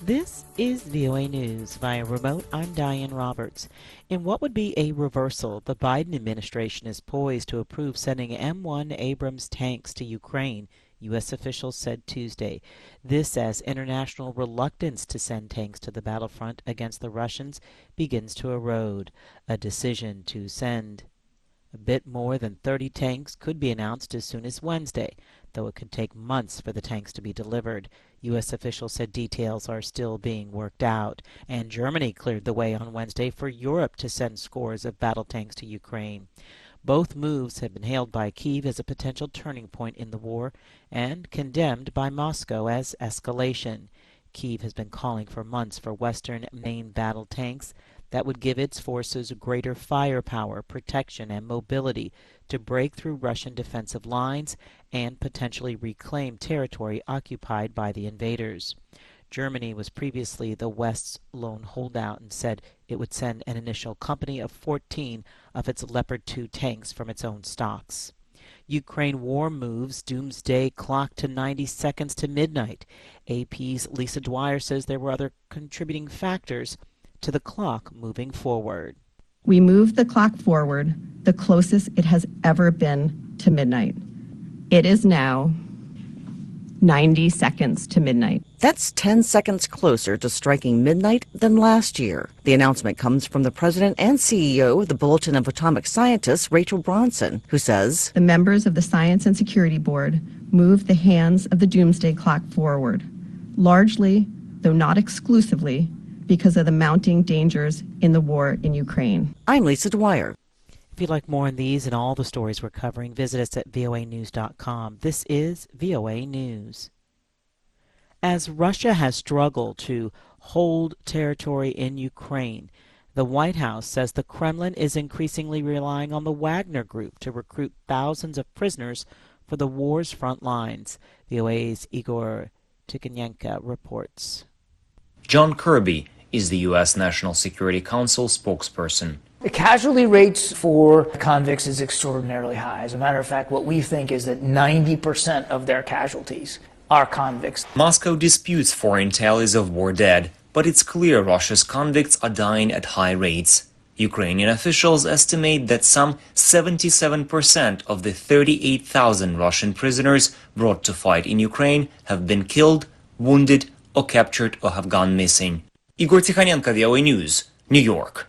This is VOA News. Via remote, I'm Diane Roberts. In what would be a reversal, the Biden administration is poised to approve sending M1 Abrams tanks to Ukraine, U.S. officials said Tuesday. This as international reluctance to send tanks to the battlefront against the Russians begins to erode. A decision to send a bit more than 30 tanks could be announced as soon as Wednesday, though it could take months for the tanks to be delivered. U.S. officials said details are still being worked out, and Germany cleared the way on Wednesday for Europe to send scores of battle tanks to Ukraine. Both moves have been hailed by Kyiv as a potential turning point in the war and condemned by Moscow as escalation. Kyiv has been calling for months for Western main battle tanks that would give its forces greater firepower, protection, and mobility to break through Russian defensive lines and potentially reclaim territory occupied by the invaders. Germany was previously the West's lone holdout and said it would send an initial company of 14 of its Leopard 2 tanks from its own stocks. Ukraine war moves doomsday clock to 90 seconds to midnight. AP's Lisa Dwyer says there were other contributing factors to the clock moving forward. We moved the clock forward the closest it has ever been to midnight. It is now 90 seconds to midnight. That's 10 seconds closer to striking midnight than last year. The announcement comes from the president and CEO of the Bulletin of Atomic Scientists, Rachel Bronson, who says, "The members of the Science and Security Board moved the hands of the doomsday clock forward, largely, though not exclusively, because of the mounting dangers in the war in Ukraine." I'm Lisa Dwyer. If you'd like more on these and all the stories we're covering, visit us at voanews.com. This is VOA News. As Russia has struggled to hold territory in Ukraine, the White House says the Kremlin is increasingly relying on the Wagner Group to recruit thousands of prisoners for the war's front lines. VOA's Igor Tikhonenkov reports. John Kirby is the U.S. National Security Council spokesperson. The casualty rates for convicts is extraordinarily high. As a matter of fact, what we think is that 90% of their casualties are convicts. Moscow disputes foreign tallies of war dead, but it's clear Russia's convicts are dying at high rates. Ukrainian officials estimate that some 77% of the 38,000 Russian prisoners brought to fight in Ukraine have been killed, wounded, or captured or have gone missing. Igor Tikhonenkov, VOA News, New York.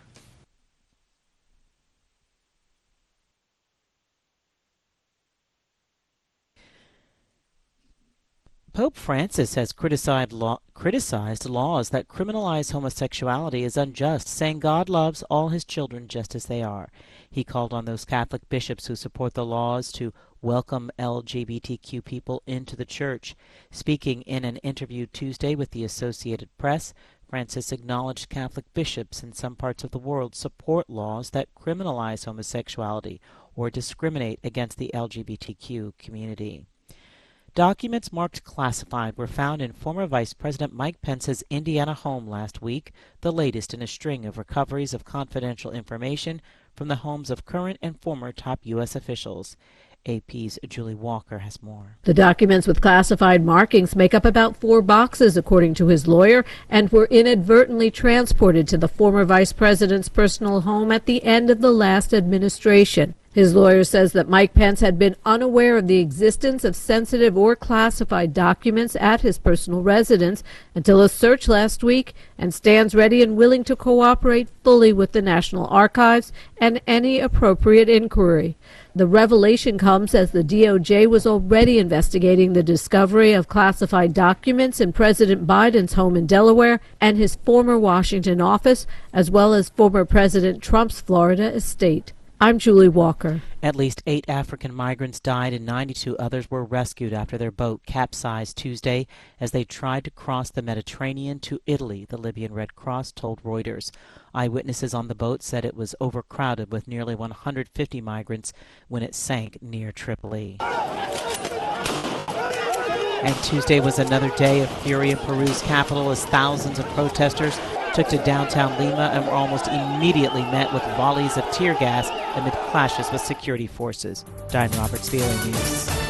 Pope Francis has criticized laws that criminalize homosexuality as unjust, saying God loves all his children just as they are. He called on those Catholic bishops who support the laws to welcome LGBTQ people into the church. Speaking in an interview Tuesday with the Associated Press, Francis acknowledged Catholic bishops in some parts of the world support laws that criminalize homosexuality or discriminate against the LGBTQ community. Documents marked classified were found in former Vice President Mike Pence's Indiana home last week, the latest in a string of recoveries of confidential information from the homes of current and former top U.S. officials. AP's Julie Walker has more. The documents with classified markings make up about 4 boxes, according to his lawyer, and were inadvertently transported to the former vice president's personal home at the end of the last administration. His lawyer says that Mike Pence had been unaware of the existence of sensitive or classified documents at his personal residence until a search last week, and stands ready and willing to cooperate fully with the National Archives and any appropriate inquiry. The revelation comes as the DOJ was already investigating the discovery of classified documents in President Biden's home in Delaware and his former Washington office, as well as former President Trump's Florida estate. I'm Julie Walker. At least 8 African migrants died and 92 others were rescued after their boat capsized Tuesday as they tried to cross the Mediterranean to Italy, the Libyan Red Cross told Reuters. Eyewitnesses on the boat said it was overcrowded with nearly 150 migrants when it sank near Tripoli. And Tuesday was another day of fury in Peru's capital as thousands of protesters took to downtown Lima and were almost immediately met with volleys of tear gas amid clashes with security forces. Diane Roberts, VOA News.